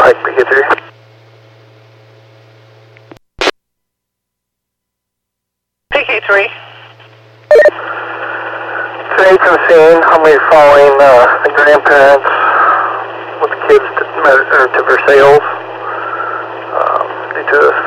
Mike PK3. PK3. Today from the scene, I'm going to be following the grandparents with the kids to Versailles due to a